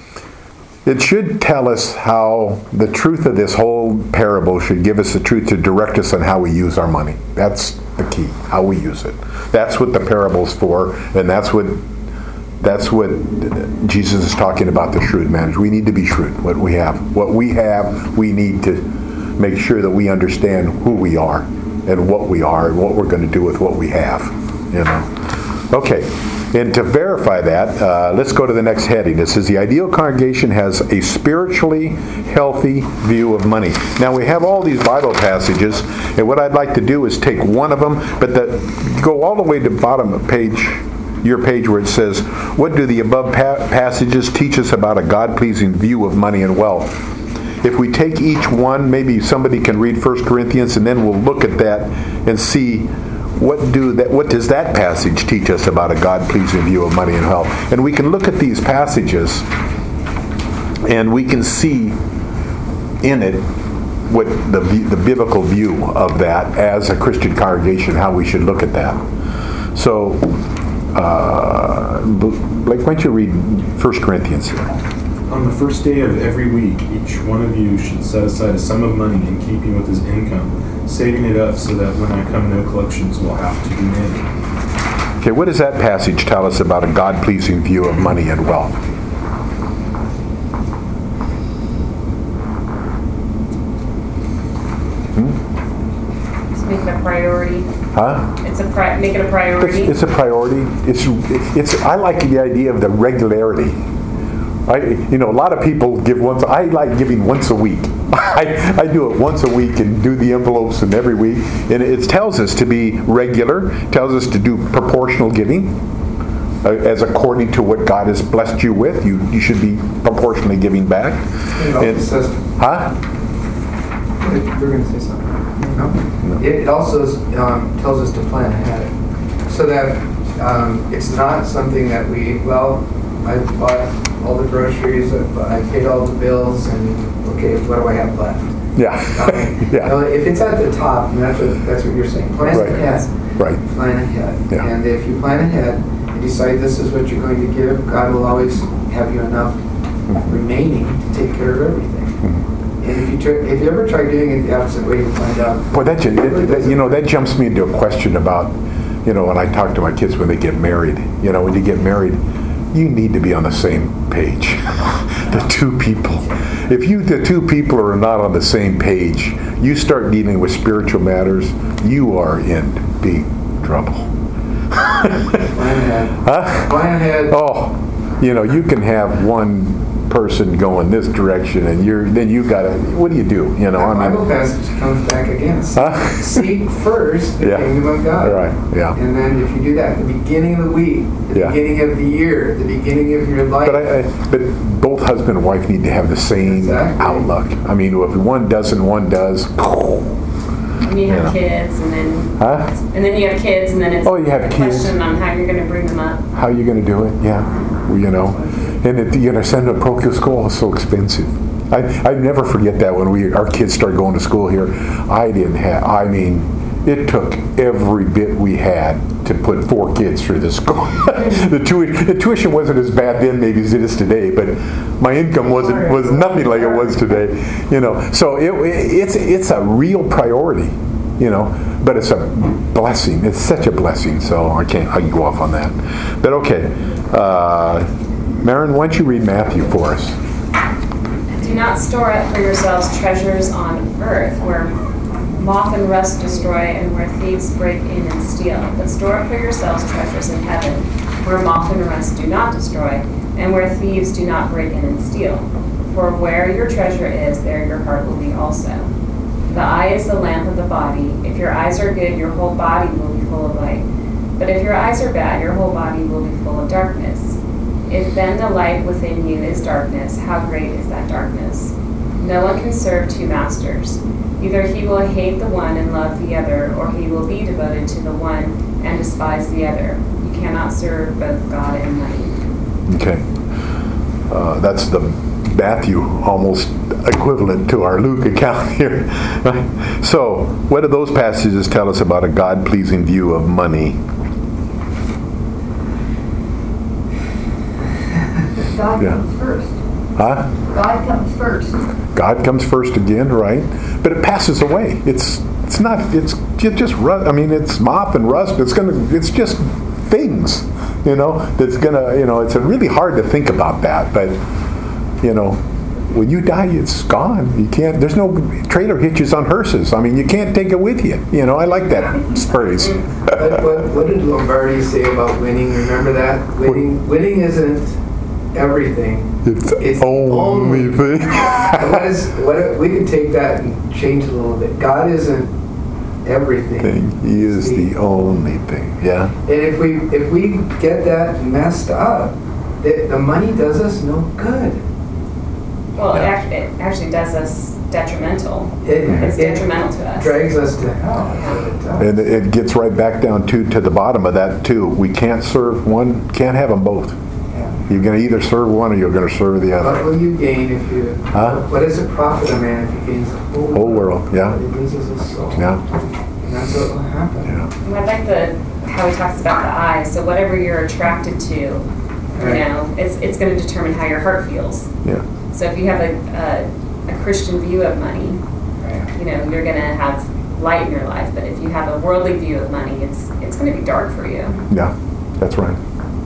it should tell us how the truth of this whole parable should give us the truth to direct us on how we use our money. That's the key, how we use it. That's what the parable's for, and that's what that's what Jesus is talking about, the shrewd manager. We need to be shrewd, what we have. What we have, we need to make sure that we understand who we are and what we are and what we're going to do with what we have. You know. Okay. And to verify that, uh, let's go to the next heading. It says, the ideal congregation has a spiritually healthy view of money. Now, we have all these Bible passages, and what I'd like to do is take one of them, but the, go all the way to the bottom of page, your page where it says, what do the above pa- passages teach us about a God-pleasing view of money and wealth? If we take each one, maybe somebody can read First Corinthians, and then we'll look at that and see What do that? What does that passage teach us about a God-pleasing view of money and health? And we can look at these passages, and we can see in it what the the biblical view of that as a Christian congregation, how we should look at that. So, uh, Blake, why don't you read First Corinthians here? On the first day of every week, each one of you should set aside a sum of money in keeping with his income, saving it up so that when I come, no collections will have to be made. Okay, what does that passage tell us about a God-pleasing view of money and wealth? Hmm? Just make it a priority. Huh? It's a pri- make it a It's, priority. it's a priority. It's it's. I like the idea of the regularity. I, you know, a lot of people give once. I like giving once a week. I, I do it once a week and do the envelopes and every week. And it tells us to be regular. Tells us to do proportional giving, uh, as according to what God has blessed you with. You you should be proportionally giving back. You know, And- it says, huh? you're going to say something. No. No. It, it also um, tells us to plan ahead, so that um, it's not something that we, well, I bought all the groceries, I I paid all the bills, and okay, what do I have left? Yeah. Um, Yeah. no, if it's at the top, and that's what, that's what you're saying, plan Right. ahead. Right. Plan ahead. Yeah. And if you plan ahead and decide this is what you're going to give, God will always have you enough remaining to take care of everything. And if you, try, if you ever try doing it the opposite way, you find out. Boy, that, ju- that- that- you know, that jumps me into a question about, you know, when I talk to my kids when they get married. You know, when you get married, you need to be on the same page. The two people. If you, the two people are not on the same page, you start dealing with spiritual matters, you are in big trouble. Plan ahead. Huh? Plan ahead. Oh, you know, you can have one person going this direction, and you're then you gotta. What do you do? You know, That I Bible mean, passage comes back again. Huh? Seek first the Yeah. kingdom of God. Right, yeah. And then if you do that, the beginning of the week, the Yeah. beginning of the year, the beginning of your life. But I, I, but both husband and wife need to have the same Exactly. outlook. I mean, if one doesn't, one does. And you have Yeah. kids, and then Huh? and then you have kids, and then it's Oh, you have a kids. question on how you're going to bring them up. How are you going to do it? Yeah, well, you know, and it, you know, send them to parochial school is so expensive. I I never forget that when we our kids started going to school here. I didn't have. I mean, it took every bit we had to put four kids through this school. the, tui- the tuition wasn't as bad then, maybe as it is today, but my income wasn't was nothing like it was today. You know, so it, it's it's a real priority. You know, but it's a blessing. It's such a blessing. So I can't. I can go off on that. But okay, uh, Marin, why don't you read Matthew for us? Do not store up for yourselves treasures on earth, where moth and rust destroy and where thieves break in and steal. But store up for yourselves treasures in heaven, where moth and rust do not destroy and where thieves do not break in and steal. For where your treasure is, there your heart will be also. The eye is the lamp of the body. If your eyes are good, your whole body will be full of light. But if your eyes are bad, your whole body will be full of darkness. If then the light within you is darkness, how great is that darkness? No one can serve two masters. Either he will hate the one and love the other, or he will be devoted to the one and despise the other. You cannot serve both God and money. Okay, uh, that's the Matthew almost equivalent to our Luke account here. So, what do those passages tell us about a God-pleasing view of money? God Yeah. comes first. Huh? God comes first. God comes first again, right? But it passes away. It's it's not. It's ju- just rust. I mean, it's mop and rust. It's gonna. It's just things, you know. That's gonna. You know, it's really hard to think about that. But you know, when you die, it's gone. You can't. There's no trailer hitches on hearses. I mean, you can't take it with you. You know, I like that phrase. What, what, what did Lombardi say about winning? Remember that? Winning, winning isn't everything. It's the It's the only only- thing. And what is, what, if- we could take that and change it a little bit. God isn't everything. thing. He is the only thing. Yeah. And if we if we get that messed up, the, the money does us no good. Well, it Yeah. actually, it actually does us detrimental. It, It's it detrimental to us. drags us to hell. That's what it does. And it gets right back down to to the bottom of that too. We can't serve one. Can't have them both. Yeah. You're going to either serve one or you're going to serve the What other. will you gain if you? Huh? What is it profit a man if he gains the whole, Whole world, yeah. But he loses his soul. Yeah. And that's what will happen. Yeah. And I like the how he talks about the eye. So whatever you're attracted to, you Right. know, it's it's going to determine how your heart feels. Yeah. So if you have a a, a Christian view of money, Right. you know, you're going to have light in your life. But if you have a worldly view of money, it's it's going to be dark for you. Yeah. That's right.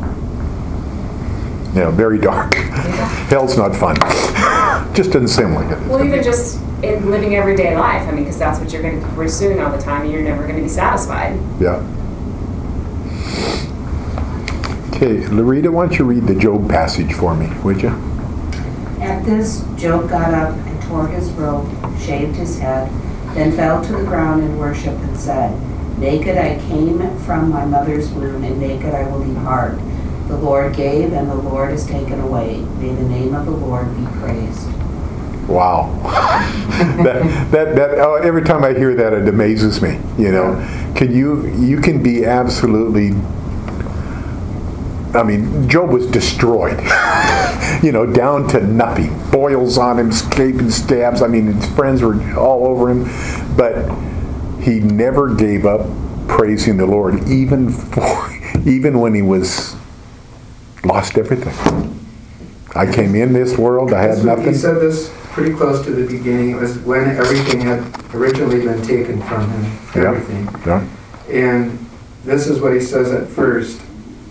Yeah. Very dark. Hell's not fun. Just doesn't seem like it. Well, even just in living everyday life, I mean, because that's what you're going to be pursuing all the time, and you're never going to be satisfied. Yeah. Okay, Loretta, why don't you read the Job passage for me, would you? At this, Job got up and tore his robe, shaved his head, then fell to the ground and worshipped and said, Naked I came from my mother's womb, and naked I will depart. The Lord gave, and the Lord has taken away. May the name of the Lord be praised. Wow. that, that, that, oh, every time I hear that, it amazes me, you know. Can you, you can be absolutely, I mean, Job was destroyed, you know, down to nothing. Boils on him, escaping stabs. I mean, his friends were all over him. But he never gave up praising the Lord, even for, even when he was lost everything. I came in this world, I had That's what- nothing. He said this pretty close to the beginning. It was when everything had originally been taken from him, Yeah. everything. Yeah. And this is what he says at first.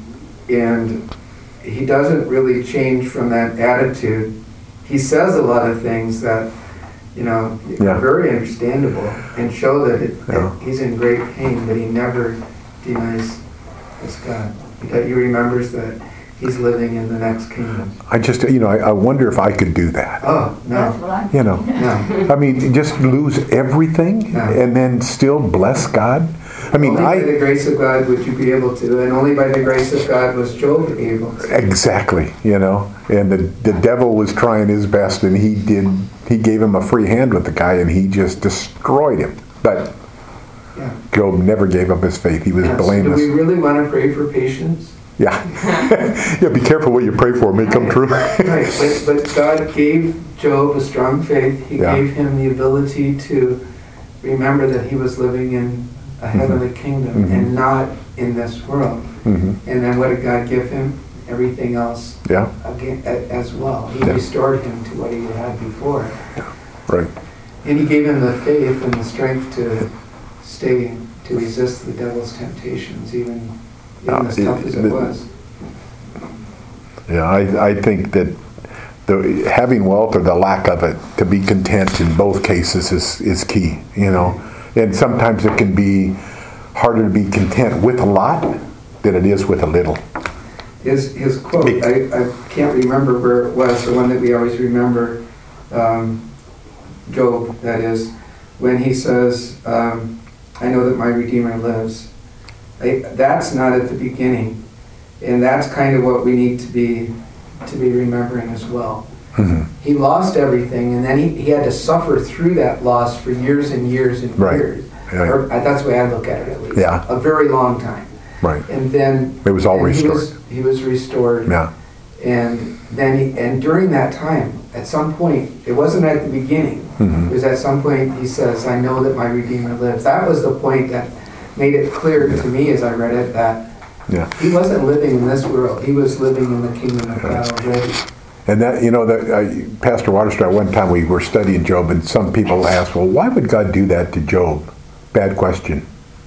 And he doesn't really change from that attitude. He says a lot of things that, you know, Yeah. are very understandable and show that, it, Yeah. that he's in great pain, but he never denies his God. That he remembers that he's living in the next kingdom. I just, you know, I, I wonder if I could do that. Oh, That's no, what I'm. You know, no. I mean, just lose everything Yeah. and then still bless God. I mean, Only by I the grace of God would you be able to, and only by the grace of God was Job able to. exactly, you know, and the the devil was trying his best, and he did. He gave him a free hand with the guy, and he just destroyed him. But Yeah. Job never gave up his faith. He was Yeah, so do blameless. we really want to pray for patience? Yeah, yeah. Be careful what you pray for; it may come true. Right, but, but God gave Job a strong faith. He Yeah. gave him the ability to remember that he was living in a heavenly kingdom Mhm. and not in this world. hmm And then what did God give him? Everything else Yeah, again a- as well. He Yeah. restored him to what he had before. right. And he gave him the faith and the strength to stay, to resist the devil's temptations, even, even Uh, as tough as it it- was. Yeah, I, I think that the having wealth or the lack of it, to be content in both cases is, is key, you know. And sometimes it can be harder to be content with a lot than it is with a little. His, his quote, I, I can't remember where it was, the one that we always remember, um, Job, that is, when he says, um, I know that my Redeemer lives. I, that's not at the beginning. And that's kind of what we need to be to be remembering as well. Mhm. He lost everything, and then he, he had to suffer through that loss for years and years and Right. years. Right. Or, uh, that's the way I look at it, at least. Yeah. A very long time. Right. And then It was all and he restored. was- He was restored. Yeah. And then, he, and during that time, at some point, it wasn't at the beginning. Mhm. It was at some point he says, "I know that my Redeemer lives." That was the point that made it clear to me as I read it that Yeah. he wasn't living in this world. He was living in the kingdom of God already. And that, you know, that uh, Pastor Waterstone, one time we were studying Job, and some people asked, well, why would God do that to Job? Bad question.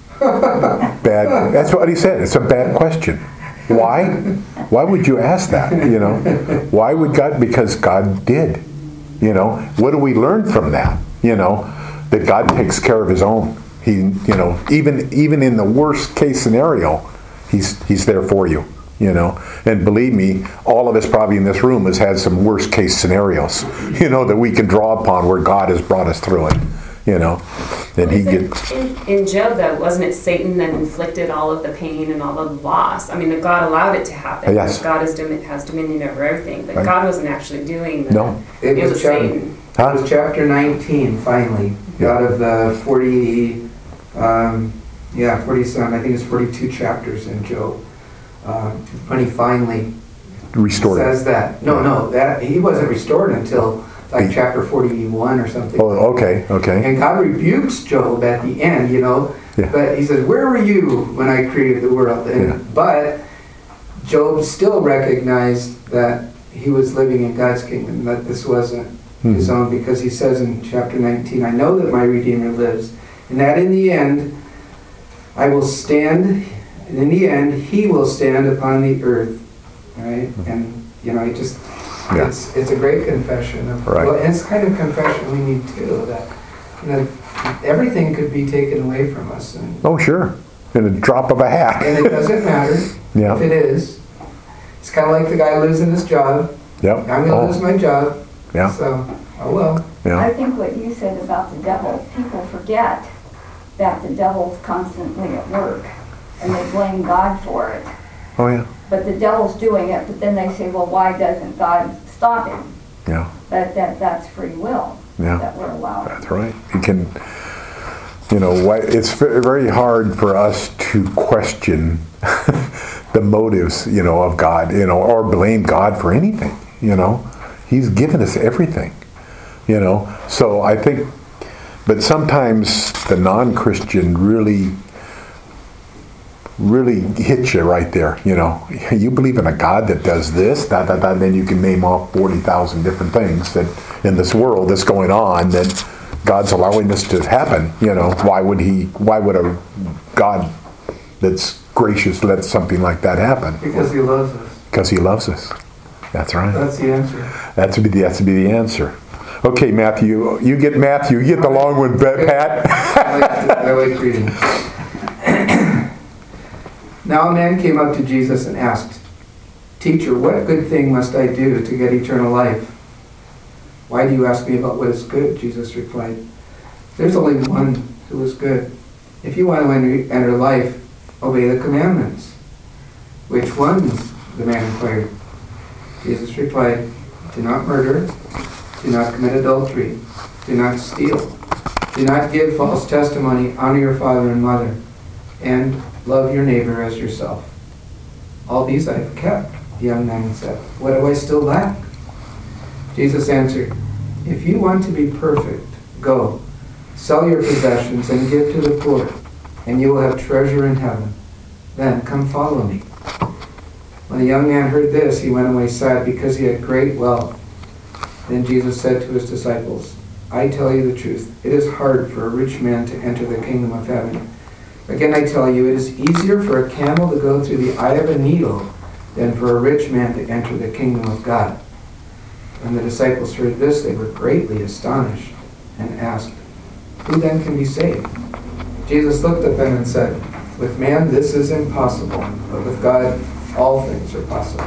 Bad. That's what he said. It's a bad question. Why? Why would you ask that? You know, why would God? Because God did. You know, what do we learn from that? You know, that God takes care of His own. He, you know, even even in the worst case scenario, He's He's there for you. You know, and believe me, all of us probably in this room has had some worst case scenarios. You know, that we can draw upon where God has brought us through it. You know, and He Isn't- gets. in, in Job, though, wasn't it Satan that inflicted all of the pain and all the loss? I mean, that God allowed it to happen. Yes. God is domi- has dominion over everything, but Right. God wasn't actually doing that. No. It It was, was chap- Satan. Huh? it was chapter nineteen, finally, Yeah. out of the forty, um, yeah, forty-some, I think it's forty-two chapters in Job. Um, when he finally Restored. says that. No, no, that he wasn't restored until like He- chapter forty-one or something. Oh, okay, okay. And God rebukes Job at the end, you know. Yeah. But he says, "Where were you when I created the world?" And, Yeah. But Job still recognized that he was living in God's kingdom, that this wasn't his Hmm. own, because he says in chapter nineteen, "I know that my Redeemer lives, and that in the end I will stand, and in the end he will stand upon the earth." Right? And, you know, it just, Yeah. it's it's a great confession of, Right. well, and it's the kind of confession we need too, that, you know, everything could be taken away from us, and, Oh, sure. In a drop of a hat. and it doesn't matter Yeah. if it is. It's kind of like the guy losing his job. Yep. I'm going to Oh, lose my job, yeah. so, oh well. Yeah. I think what you said about the devil, people forget that the devil's constantly at work, and they blame God for it. Oh, yeah. But the devil's doing it, but then they say, well, why doesn't God stop him? Yeah. That, that, that's free will Yeah. that we're allowed. That's right. You can, you know, why- it's ve- very hard for us to question the motives, you know, of God, you know, or blame God for anything, you know. He's given us everything, you know. So I think, but sometimes the non-Christian really, really hits you right there, you know. You believe in a God that does this, that, that, that, and then you can name off forty thousand different things that in this world that's going on that God's allowing this to happen, you know. Why would he, why would a God that's gracious let something like that happen? Because he loves us. Because he loves us. That's right. That's the answer. That's to be the, that's to be the answer. Okay, Matthew, you get Matthew, you get the long one, Pat. I like, I like reading. Now a man came up to Jesus and asked, "Teacher, what good thing must I do to get eternal life?" "Why do you ask me about what is good?" Jesus replied. "There's only one who is good. If you want to enter, enter life, obey the commandments." "Which ones?" the man inquired. Jesus replied, "Do not murder, do not commit adultery, do not steal, do not give false testimony, honor your father and mother, and love your neighbor as yourself." "All these I have kept," the young man said. "What do I still lack?" Jesus answered, "If you want to be perfect, go, sell your possessions and give to the poor, and you will have treasure in heaven. Then come follow me." When the young man heard this, he went away sad because he had great wealth. Then Jesus said to his disciples, "I tell you the truth, it is hard for a rich man to enter the kingdom of heaven. Again, I tell you, it is easier for a camel to go through the eye of a needle than for a rich man to enter the kingdom of God." When the disciples heard this, they were greatly astonished and asked, "Who then can be saved?" Jesus looked at them and said, "With man this is impossible, but with God all things are possible."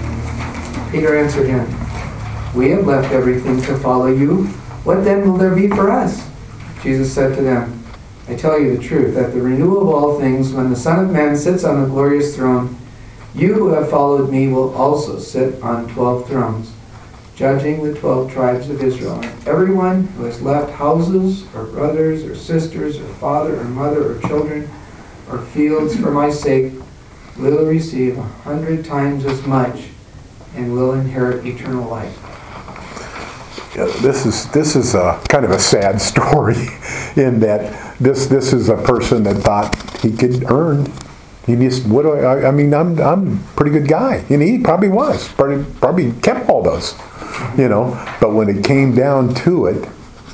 Peter answered him, "We have left everything to follow you. What then will there be for us?" Jesus said to them, "I tell you the truth, that the renewal of all things, when the Son of Man sits on the glorious throne, you who have followed me will also sit on twelve thrones, judging the twelve tribes of Israel. And everyone who has left houses, or brothers, or sisters, or father, or mother, or children, or fields for my sake, will receive a hundred times as much and will inherit eternal life." Yeah, This is this is a kind of a sad story, in that this this is a person that thought he could earn. He just what do I? I mean, I'm I'm a pretty good guy, and he probably was. Probably probably kept all those, you know. But when it came down to it,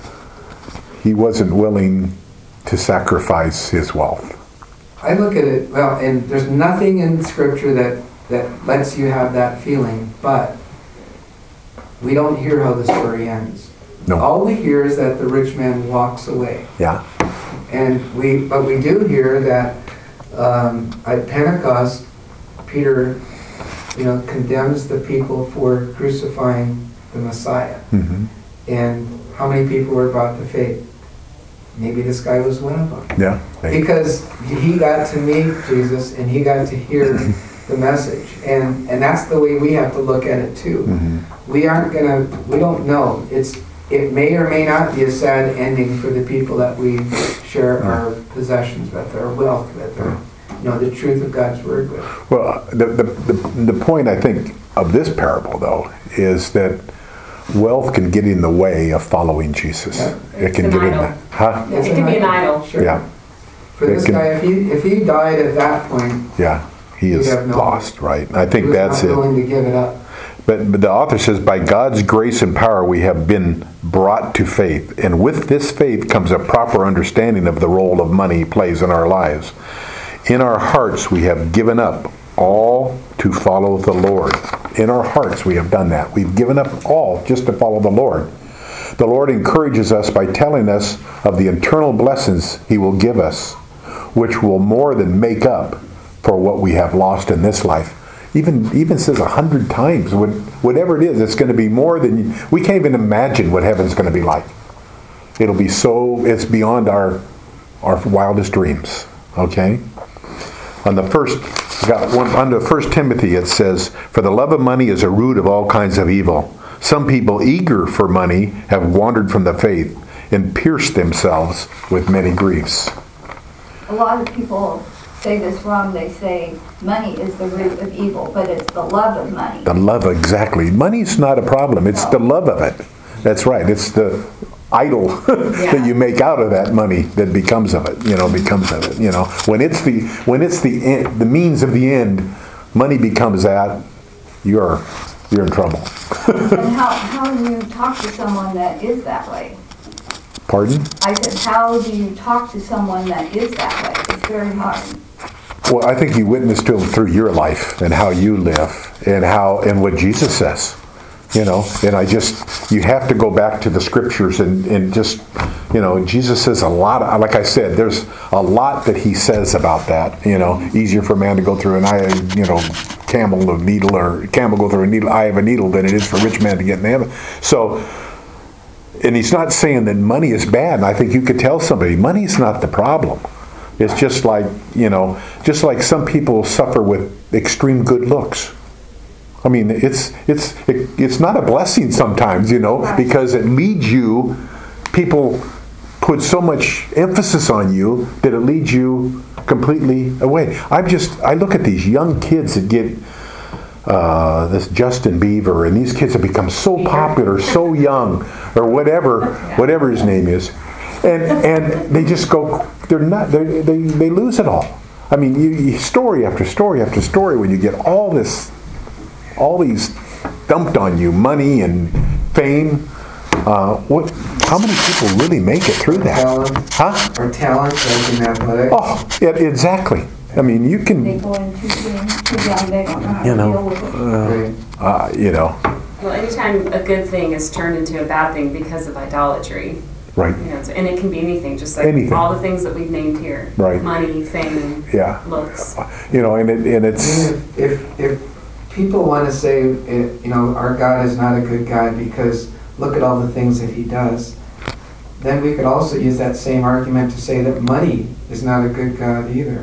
he wasn't willing to sacrifice his wealth. I look at it, well, and there's nothing in Scripture that, that lets you have that feeling, but we don't hear how the story ends. No. All we hear is that the rich man walks away. Yeah. And we, but we do hear that um, at Pentecost, Peter, you know, condemns the people for crucifying the Messiah. Mm-hmm. And how many people were brought to faith? Maybe this guy was one of them. Yeah. Because he got to meet Jesus and he got to hear the message. And and that's the way we have to look at it too. Mm-hmm. We aren't gonna, we don't know. It's It may or may not be a sad ending for the people that we share our possessions with, our wealth with, or, you know, the truth of God's Word with. Well, the, the, the, the point, I think, of this parable, though, is that wealth can get in the way of following Jesus. Yeah. It can It's an get in idol. the... Huh? It can be an idol. Sure. Yeah. For this It can- guy, if he, if he died at that point, Yeah. He is You'd have no- lost, right? I he think was that's not it. willing to give it up. But, but the author says, by God's grace and power, we have been brought to faith. And with this faith comes a proper understanding of the role of money plays in our lives. In our hearts, we have given up all to follow the Lord. In our hearts, we have done that. We've given up all just to follow the Lord. The Lord encourages us by telling us of the eternal blessings He will give us, which will more than make up for what we have lost in this life. Even even says a hundred times, whatever it is, it's going to be more than, we can't even imagine what heaven's going to be like. It'll be so, it's beyond our our wildest dreams. Okay? On the first, got one, on the First Timothy, it says, "For the love of money is a root of all kinds of evil. Some people eager for money have wandered from the faith and pierced themselves with many griefs. A lot of people say this wrong. They say money is the root of evil, but it's the love of money. The love, exactly. Money's not a problem. It's the love of it. That's right. It's the idol that you make out of that money that becomes of it. You know, becomes of it. You know, when it's the when it's the end, the means of the end, money becomes that. You're you're in trouble. And how, how do you talk to someone that is that way? Pardon? I said, how do you talk to someone that is that way? It's very hard. Well, I think you witness to them through your life and how you live and how and what Jesus says. You know, and I just, you have to go back to the scriptures and, and just, you know, Jesus says a lot, of, like I said, there's a lot that he says about that, you know, easier for a man to go through an eye, you know, camel of needle or camel go through a needle, eye of a needle than it is for a rich man to get in heaven. So, and he's not saying that money is bad, and I think you could tell somebody, money's not the problem. It's just like, you know, just like some people suffer with extreme good looks. I mean, it's it's it, it's not a blessing sometimes, you know, because it leads you, people put so much emphasis on you that it leads you completely away. I'm just, I look at these young kids that get uh, this Justin Bieber, and these kids have become so popular, so young, or whatever, whatever his name is, and and they just go, they're not, they they they lose it all. I mean, you, you, story after story after story, when you get all this. all these dumped on you, money and fame. Uh, what? How many people really make it through that? Talent. Huh? Or talent, like in athletics. Oh, yeah, exactly. I mean, you They can, go in too soon, too young, they don't know how you to know, deal with it. Right. uh, you know, Well, anytime a good thing is turned into a bad thing because of idolatry, right? you know, so- and it can be anything, just like Anything. all the things that we've named here. Right. Money, fame, Yeah. looks. You know, and it, and I it's, mean, if, if, if people want to say, it, you know, our God is not a good God because look at all the things that he does, then we could also use that same argument to say that money is not a good God either.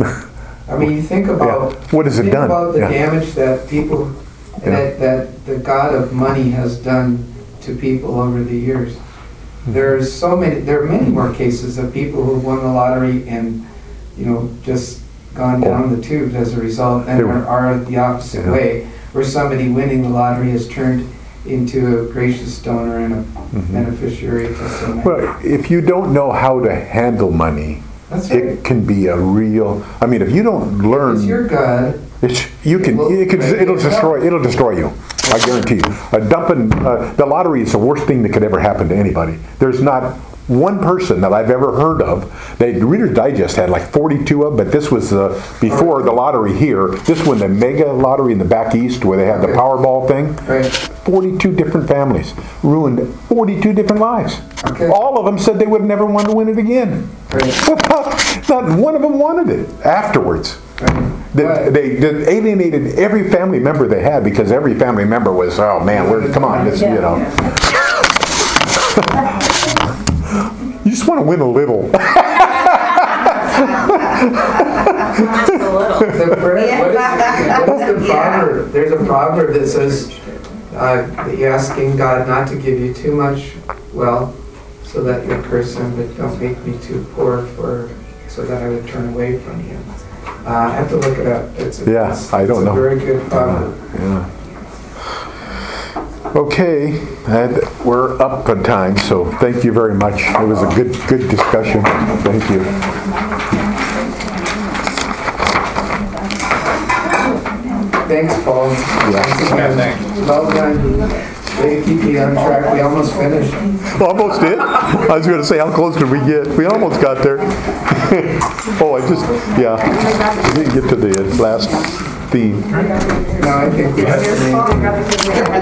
I mean, you think about, Yeah. What has it think done? about the Yeah. damage that people, Yeah. that, that the God of money has done to people over the years. Mm-hmm. There's so many, there are many more cases of people who won the lottery and, you know, just gone down the tubes as a result, and There- are, are the opposite Yeah. way, where somebody winning the lottery has turned into a gracious donor and a Mhm. beneficiary to so many. well, if you don't know how to handle money, That's right. it can be a real, I mean, if you don't learn. It's your God. It's, you can, it can, it'll destroy, it'll destroy you. I guarantee you. Uh, dumping, uh, the lottery is the worst thing that could ever happen to anybody. There's not one person that I've ever heard of. They, Reader's Digest had like forty-two of them, but this was uh, before the lottery here. This one, the mega lottery in the back east where they had the Okay. Powerball thing. Right. forty-two different families. Ruined forty-two different lives. Okay. All of them said they would never want to win it again. Right. Not one of them wanted it afterwards. Right. They, But- they, they alienated every family member they had because every family member was, oh man, we're, come on, this, you know. You just want to win a little. Just a little. The prayer, what is, what is the proverb? There's a proverb that says uh, that you're asking God not to give you too much wealth so that you'll curse him, but don't make me too poor for so that I would turn away from you. Uh, I have to look it up. It's a, Yeah, it's, I don't it's know. a very good proverb. Yeah. Okay, and we're up on time, so thank you very much. It was a good, good discussion. Thank you. Thanks, Paul. Yeah. Well done. Way to keep me on track. We almost finished. Almost did. I was going to say, how close did we get? We almost got there. Oh, I just, yeah. We didn't get to the last theme. No, I think we have to.